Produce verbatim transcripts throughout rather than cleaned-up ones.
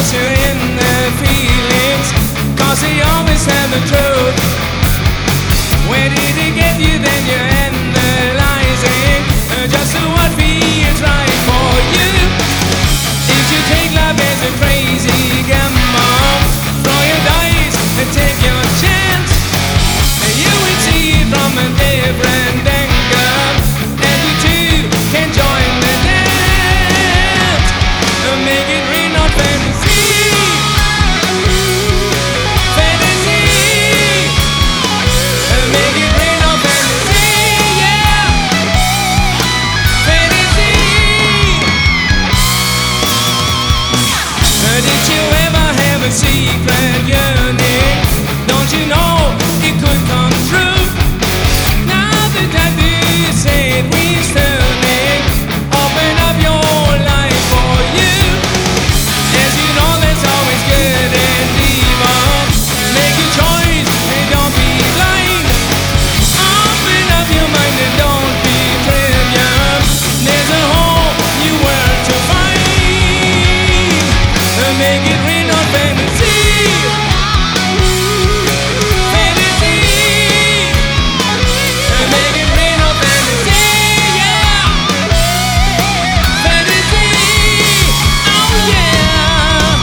trust you in their feelings, cause they always have the truth. Where did he get you? Then you're analyzing uh, just what feels right for you. If you take love as a crazy gamble, throw your dice and take your chance, and you will see it from a different angle, and you too can join the dance. uh, Make it real, not fantasy. Did you ever have a secret yearning? Don't you know it could come true? Now the tattoo said we're turning, open up your life for you. As you know, there's always good and evil. Make your choice and don't be blind. Open up your mind and don't be trivial. There's a whole new world to find. Make it real, not fantasy. Fantasy. Make it real, not fantasy. Yeah. Fantasy. Oh yeah.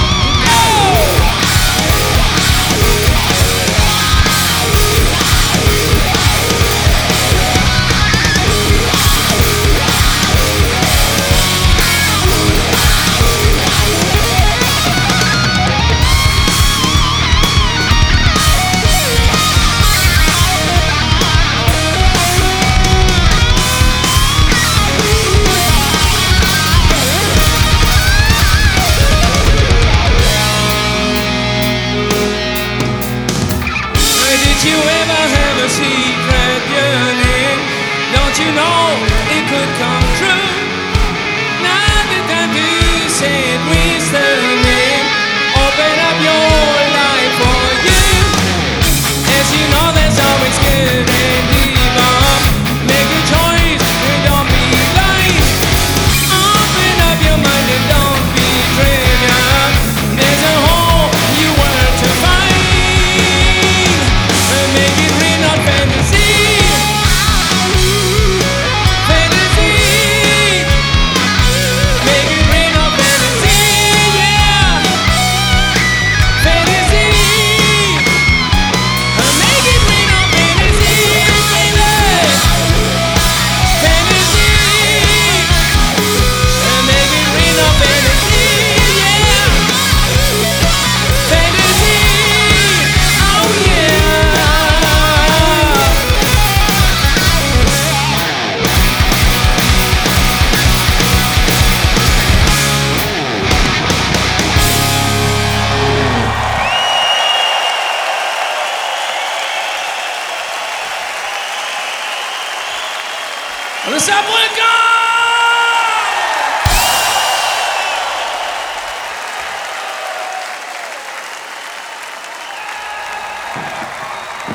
Did you ever have a secret yearning? Don't you know it could come true? Now the tattoo said we're turning, open up your life for you. As you know, there's always good and evil. Make a choice and don't be blind. Open up your mind and don't be trivial. There's a whole new world to find. Make it real, not fantasy. Fantasy. Make it real, not fantasy. Yeah. Fantasy. Make it real, not fantasy, baby. Fantasy. Make it real, not fantasy. Yeah. Fantasy. Oh yeah. On the Subway Car!